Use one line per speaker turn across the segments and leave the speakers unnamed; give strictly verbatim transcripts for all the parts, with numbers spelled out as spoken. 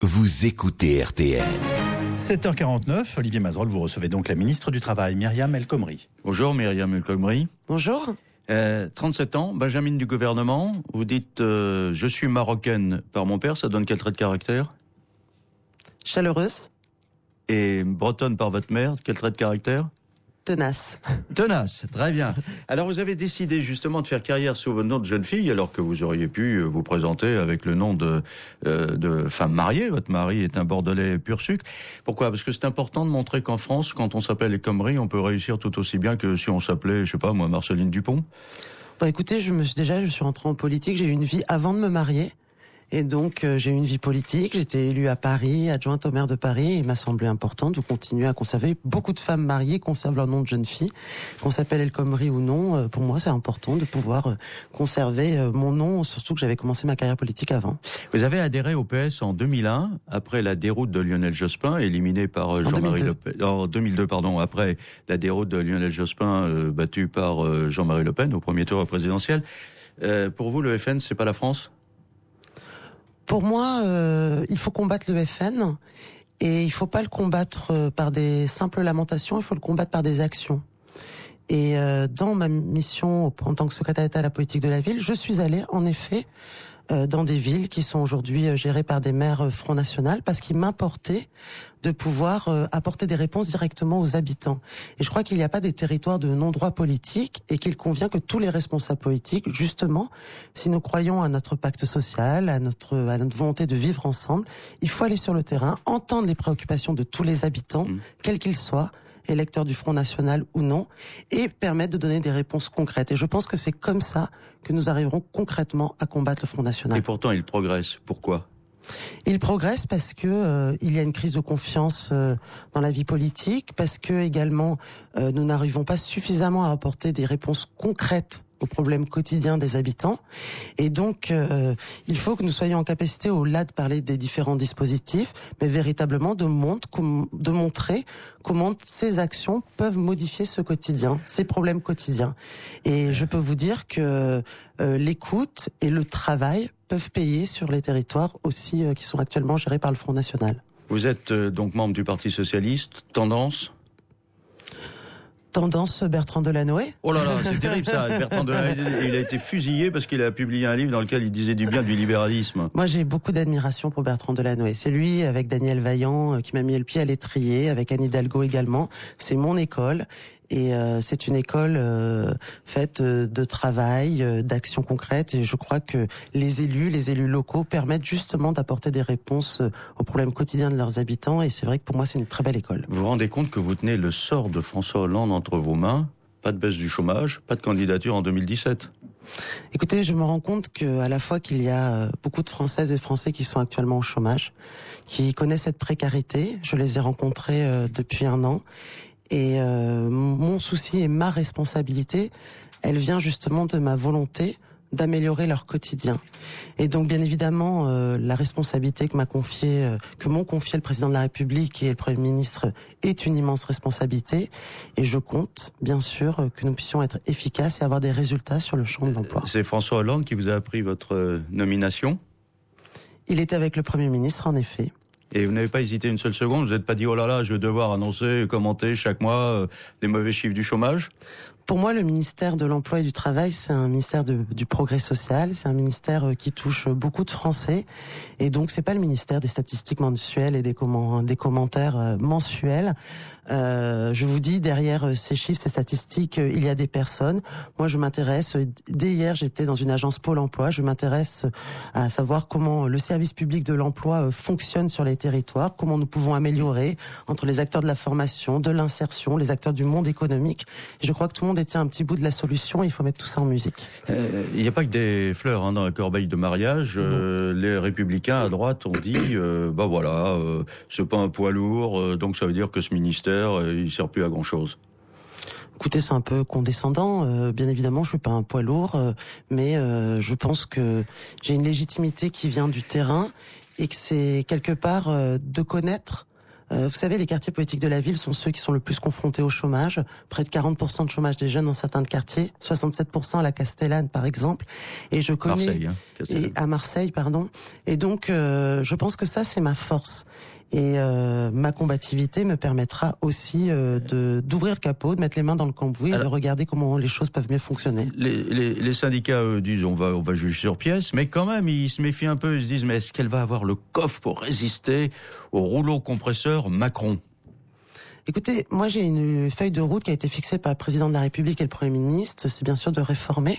Vous écoutez R T L.
sept heures quarante-neuf, Olivier Mazerolle, vous recevez donc la ministre du Travail, Myriam El Khomri.
Bonjour Myriam El Khomri.
Bonjour.
Euh, trente-sept ans, Benjamin du gouvernement, vous dites euh, je suis marocaine par mon père, ça donne quel trait de caractère?
Chaleureuse.
Et bretonne par votre mère, quel trait de caractère?
Tenace.
Tenace, très bien. Alors vous avez décidé justement de faire carrière sous votre nom de jeune fille, alors que vous auriez pu vous présenter avec le nom de, euh, de femme mariée. Votre mari est un Bordelais pur sucre. Pourquoi? Parce que c'est important de montrer qu'en France, quand on s'appelle El Khomri, on peut réussir tout aussi bien que si on s'appelait, je sais pas moi, Marceline Dupont.
Bah écoutez, je me suis déjà, je suis rentrée en politique, j'ai eu une vie avant de me marier. Et donc, euh, j'ai eu une vie politique, j'étais élue à Paris, adjointe au maire de Paris, et il m'a semblé important de continuer à conserver. Beaucoup de femmes mariées conservent leur nom de jeune fille. Qu'on s'appelle El Khomri ou non, euh, pour moi, c'est important de pouvoir euh, conserver euh, mon nom, surtout que j'avais commencé ma carrière politique avant.
Vous avez adhéré au P S en deux mille un, après la déroute de Lionel Jospin, éliminé par euh, Jean-Marie Le Pen. En deux mille deux, pardon, après la déroute de Lionel Jospin, euh, battu par euh, Jean-Marie Le Pen au premier tour présidentiel. Euh, pour vous, le F N, c'est pas la France ?
Pour moi, euh, il faut combattre le F N et il faut pas le combattre par des simples lamentations, il faut le combattre par des actions. Et euh, dans ma mission en tant que secrétaire d'État à la politique de la ville, je suis allée en effet euh, dans des villes qui sont aujourd'hui euh, gérées par des maires euh, Front National parce qu'il m'importait de pouvoir euh, apporter des réponses directement aux habitants. Et je crois qu'il n'y a pas des territoires de non-droit politique et qu'il convient que tous les responsables politiques, justement, si nous croyons à notre pacte social, à notre, à notre volonté de vivre ensemble, il faut aller sur le terrain, entendre les préoccupations de tous les habitants, mmh. quels qu'ils soient, électeurs du Front National ou non, et permettre de donner des réponses concrètes. Et je pense que c'est comme ça que nous arriverons concrètement à combattre le Front National.
Et pourtant, il progresse. Pourquoi ?
Il progresse parce que euh, il y a une crise de confiance euh, dans la vie politique, parce que également euh, nous n'arrivons pas suffisamment à apporter des réponses concrètes aux problèmes quotidiens des habitants. Et donc, euh, il faut que nous soyons en capacité, au-delà de parler des différents dispositifs, mais véritablement de, montre, de montrer comment ces actions peuvent modifier ce quotidien, ces problèmes quotidiens. Et je peux vous dire que euh, l'écoute et le travail peuvent payer sur les territoires aussi euh, qui sont actuellement gérés par le Front National.
Vous êtes euh, donc membre du Parti Socialiste, tendance ?
Tendance Bertrand Delanoë.
Oh là là, c'est terrible ça. Bertrand Delanoë, il a été fusillé parce qu'il a publié un livre dans lequel il disait du bien du libéralisme.
Moi, j'ai beaucoup d'admiration pour Bertrand Delanoë. C'est lui, avec Daniel Vaillant, qui m'a mis le pied à l'étrier, avec Anne Hidalgo également. C'est mon école. Et euh, c'est une école euh, faite de travail, euh, d'actions concrètes. Et je crois que les élus, les élus locaux permettent justement d'apporter des réponses aux problèmes quotidiens de leurs habitants. Et c'est vrai que pour moi, c'est une très belle école.
Vous vous rendez compte que vous tenez le sort de François Hollande entre vos mains? Pas de baisse du chômage, pas de candidature en deux mille dix-sept.
Écoutez, je me rends compte que à la fois qu'il y a beaucoup de Françaises et Français qui sont actuellement au chômage, qui connaissent cette précarité. Je les ai rencontrés euh, depuis un an. Et euh, mon souci et ma responsabilité, elle vient justement de ma volonté d'améliorer leur quotidien. Et donc, bien évidemment, euh, la responsabilité que m'a confiée, euh, que m'ont confié le président de la République et le Premier ministre est une immense responsabilité. Et je compte, bien sûr, que nous puissions être efficaces et avoir des résultats sur le champ de l'emploi.
C'est François Hollande qui vous a appris votre nomination ?
Il était avec le Premier ministre, en effet.
Et vous n'avez pas hésité une seule seconde, vous n'êtes pas dit « Oh là là, je vais devoir annoncer, commenter chaque mois euh, les mauvais chiffres du chômage ».
Pour moi, le ministère de l'Emploi et du Travail, c'est un ministère de, du progrès social, c'est un ministère qui touche beaucoup de Français, et donc c'est pas le ministère des statistiques mensuelles et des, comment, des commentaires mensuels. Euh, je vous dis, derrière ces chiffres, ces statistiques, il y a des personnes. Moi, je m'intéresse, dès hier, j'étais dans une agence Pôle emploi, je m'intéresse à savoir comment le service public de l'emploi fonctionne sur les territoires, comment nous pouvons améliorer entre les acteurs de la formation, de l'insertion, les acteurs du monde économique. Et je crois que tout le monde détient un petit bout de la solution, il faut mettre tout ça en musique.
Euh, il n'y a pas que des fleurs hein, dans la corbeille de mariage. Euh, les Républicains à droite ont dit, euh, bah voilà, euh, c'est pas un poids lourd, euh, donc ça veut dire que ce ministère, euh, il sert plus à grand chose.
Écoutez, c'est un peu condescendant. Euh, bien évidemment, je suis pas un poids lourd, euh, mais euh, je pense que j'ai une légitimité qui vient du terrain et que c'est quelque part euh, de connaître Euh, vous savez, les quartiers politiques de la ville sont ceux qui sont le plus confrontés au chômage. Près de quarante pour cent de chômage des jeunes dans certains quartiers, soixante-sept pour cent à la Castellane, par exemple. Et je connais
Marseille, hein,
et à Marseille, pardon. Et donc, euh, je pense que ça, c'est ma force. Et euh, ma combativité me permettra aussi euh, de d'ouvrir le capot, de mettre les mains dans le cambouis Alors, et de regarder comment les choses peuvent mieux fonctionner.
Les, les, les syndicats eux, disent on va on va juger sur pièce, mais quand même ils se méfient un peu. Ils se disent mais est-ce qu'elle va avoir le coffre pour résister au rouleau compresseur Macron ?
Écoutez, moi j'ai une feuille de route qui a été fixée par le président de la République et le Premier ministre. C'est bien sûr de réformer.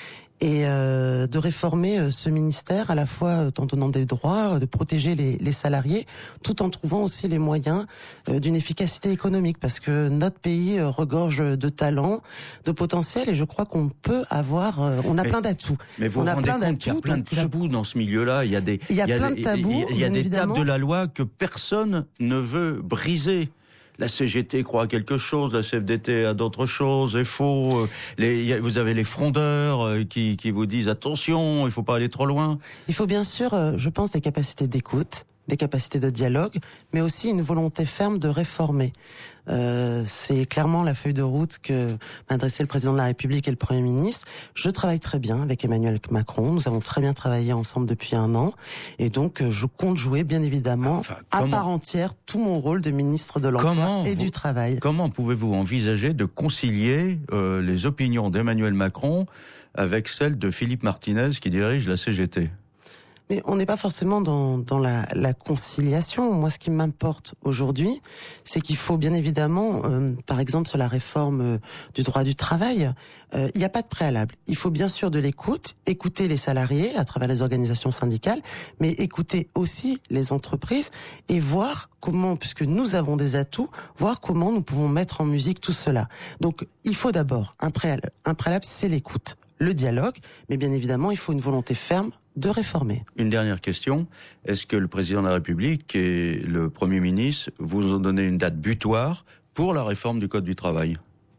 Et euh, de réformer euh, ce ministère à la fois euh, en donnant des droits, euh, de protéger les, les salariés, tout en trouvant aussi les moyens euh, d'une efficacité économique, parce que notre pays euh, regorge de talents, de potentiel, et je crois qu'on peut avoir, euh, on a
mais,
plein d'atouts.
Mais vous
on
vous
a
rendez
plein
compte qu'il y a plein de tabous dans ce milieu-là. Il y a des,
il y a, il y a plein
des,
de tabous.
Il y a, il y a des tables de la loi que personne ne veut briser. La C G T croit à quelque chose, la C F D T a d'autres choses, est faux. Les, vous avez les frondeurs qui, qui vous disent attention, il faut pas aller trop loin.
Il faut bien sûr, je pense, des capacités d'écoute, des capacités de dialogue, mais aussi une volonté ferme de réformer. Euh, c'est clairement la feuille de route que m'a adressé le président de la République et le Premier ministre. Je travaille très bien avec Emmanuel Macron. Nous avons très bien travaillé ensemble depuis un an. Et donc, je compte jouer, bien évidemment, enfin, comment, à part entière, tout mon rôle de ministre de l'Emploi et
vous,
du Travail.
Comment pouvez-vous envisager de concilier euh, les opinions d'Emmanuel Macron avec celles de Philippe Martinez qui dirige la C G T ?
Mais on n'est pas forcément dans, dans la, la conciliation. Moi, ce qui m'importe aujourd'hui, c'est qu'il faut bien évidemment, euh, par exemple sur la réforme euh, du droit du travail, euh, il n'y a pas de préalable. Il faut bien sûr de l'écoute, écouter les salariés à travers les organisations syndicales, mais écouter aussi les entreprises et voir comment, puisque nous avons des atouts, voir comment nous pouvons mettre en musique tout cela. Donc, il faut d'abord un préalable. Un préalable, c'est l'écoute, le dialogue, mais bien évidemment, il faut une volonté ferme de réformer.
Une dernière question. Est-ce que le président de la République et le Premier ministre vous ont donné une date butoir pour la réforme du Code du travail ?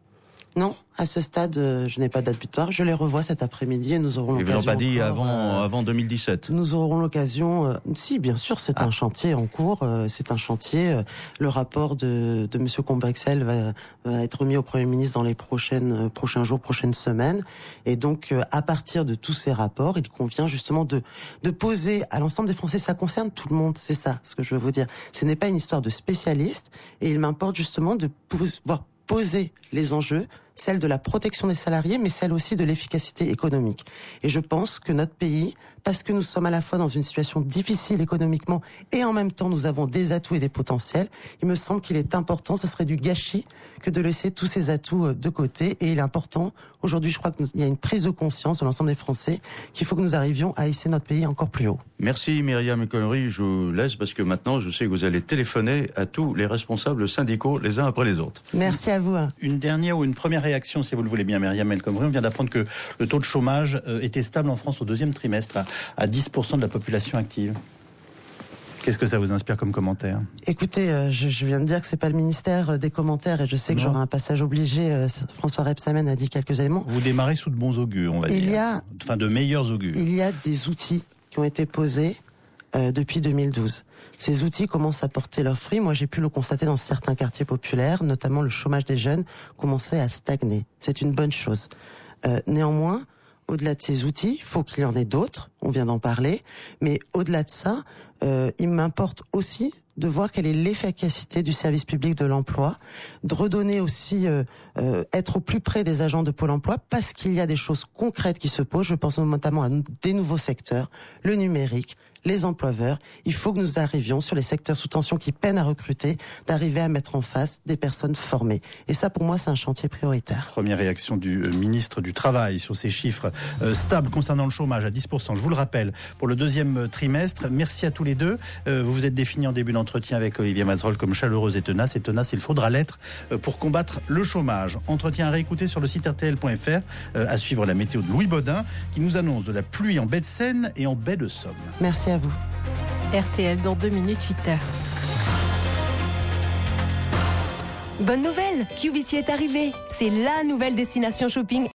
Non, à ce stade, je n'ai pas de date butoir. Je les revois cet après-midi et nous aurons l'occasion.
Ils vous l'ont pas dit
encore,
avant,
euh,
avant deux mille dix-sept.
Nous aurons l'occasion. Euh, si, bien sûr, c'est ah. un chantier en cours. Euh, c'est un chantier. Euh, le rapport de, de Monsieur Combrexel va, va être remis au Premier ministre dans les prochaines, euh, prochains jours, prochaines semaines. Et donc, euh, à partir de tous ces rapports, il convient justement de, de poser à l'ensemble des Français. Ça concerne tout le monde. C'est ça, ce que je veux vous dire. Ce n'est pas une histoire de spécialistes. Et il m'importe justement de pouvoir poser les enjeux, celle de la protection des salariés, mais celle aussi de l'efficacité économique. Et je pense que notre pays, parce que nous sommes à la fois dans une situation difficile économiquement et en même temps nous avons des atouts et des potentiels, il me semble qu'il est important, ce serait du gâchis que de laisser tous ces atouts de côté. Et il est important, aujourd'hui je crois qu'il y a une prise de conscience de l'ensemble des Français qu'il faut que nous arrivions à hisser notre pays encore plus haut.
Merci Myriam El Khomri, je vous laisse parce que maintenant je sais que vous allez téléphoner à tous les responsables syndicaux les uns après les autres.
Merci à vous.
Une dernière ou une première réaction, si vous le voulez bien, Myriam El Khomri. On vient d'apprendre que le taux de chômage était stable en France au deuxième trimestre, à, à dix pour cent de la population active. Qu'est-ce que ça vous inspire comme commentaire ?
Écoutez, euh, je, je viens de dire que c'est pas le ministère des commentaires et je sais que non. J'aurai un passage obligé. Euh, François Rebsamen a dit quelques éléments.
Vous démarrez sous de bons augures, on va
il
dire.
Y a,
enfin, de meilleurs augures.
Il y a des outils qui ont été posés euh, depuis deux mille douze. Ces outils commencent à porter leurs fruits. Moi, j'ai pu le constater dans certains quartiers populaires, notamment le chômage des jeunes commençait à stagner. C'est une bonne chose. Euh, néanmoins, au-delà de ces outils, il faut qu'il y en ait d'autres, on vient d'en parler, mais au-delà de ça, euh, il m'importe aussi de voir quelle est l'efficacité du service public de l'emploi, de redonner aussi, euh, euh, être au plus près des agents de Pôle emploi, parce qu'il y a des choses concrètes qui se posent, je pense notamment à des nouveaux secteurs, le numérique, les employeurs. Il faut que nous arrivions sur les secteurs sous tension qui peinent à recruter, d'arriver à mettre en face des personnes formées. Et ça, pour moi, c'est un chantier prioritaire.
Première réaction du ministre du Travail sur ces chiffres euh, stables concernant le chômage à dix pour cent. Je vous le rappelle, pour le deuxième trimestre. Merci à tous les deux. Euh, vous vous êtes définis en début d'entretien avec Olivier Mazerolle comme chaleureuse et tenace. Et tenace, il faudra l'être euh, pour combattre le chômage. Entretien à réécouter sur le site R T L point F R. Euh, à suivre la météo de Louis Baudin qui nous annonce de la pluie en baie de Seine et en baie de Somme.
Merci à vous.
R T L dans deux minutes, huit heures.
Bonne nouvelle, Q V C est arrivé. C'est la nouvelle destination shopping